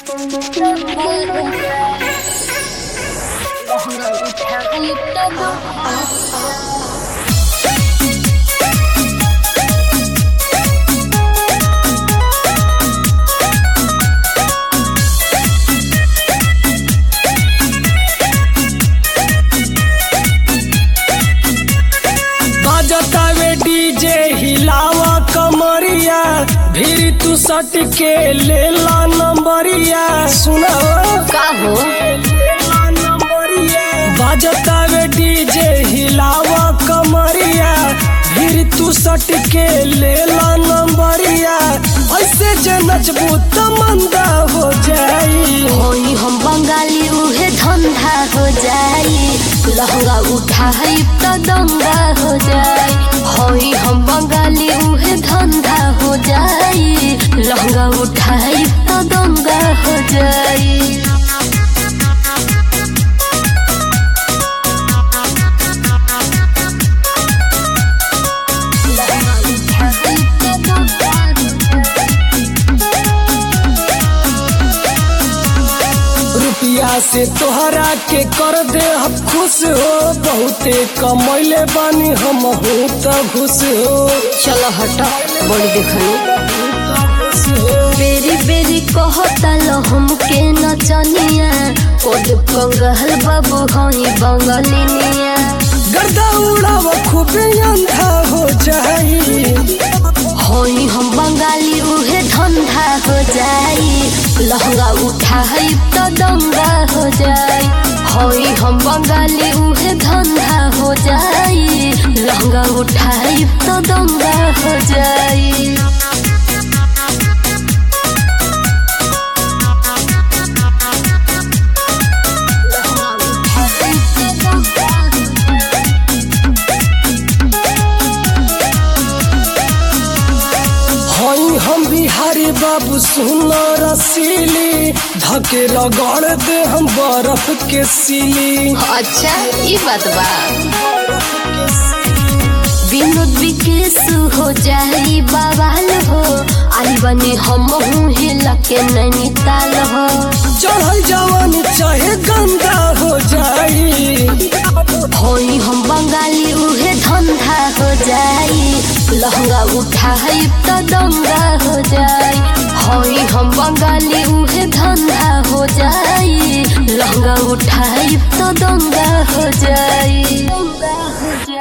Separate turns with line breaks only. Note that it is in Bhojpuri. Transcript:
बाजतावे डीजे हिलावा कमरिया फिर तू सट के लेला नंबरिया सुना
का हो
बाजतावे डीजे हिलावा कमरिया फिर तू सट के लेला नंबरिया ऐसे जे नचबू त मंदा हो जाई
होई हम बंगाली उहे धंधा हो जाई लहंगा उठाई त दंगा हो जाई होई हम बंगाली उहे धंधा हो जाई लहंगा उठाई त दंगा हो जाई
रुपया से तोहरा के कर दे हम खुश हो बहुते कमैले बानी हम हो त खुश हो
चलो हटा बड़ी देखनी बेरी बेरी कहता लो हमके नचनिया कोड पंगल बाबू हई बंगलिनिया
गर्दा उड़ाव खूब अंधा हो जाई
होई हम बंगाली उहे धंधा हो जाई लहंगा उठाई त दंगा हो जाई होई हम बंगाली उहे धंधा हो जाई लहंगा उठाई त दंगा हो जाई
हम बिहारी बाबू सुना रसीली धके रगड़ दे हम बर्फ के सीली
अच्छा ये बात बा विनोद विकेश हो जाई बवाल हो आई बनी हम हिला के नैनीताल हो
चढ़ल जवानी चाहे गंदा हो जाई
होई हम बंगाली उहे धंधा हो जाई लहंगा उठाई त दंगा हो जाई होई हम बंगाली उहे धंधा हो जाई लहंगा उठाई त दंगा हो जाई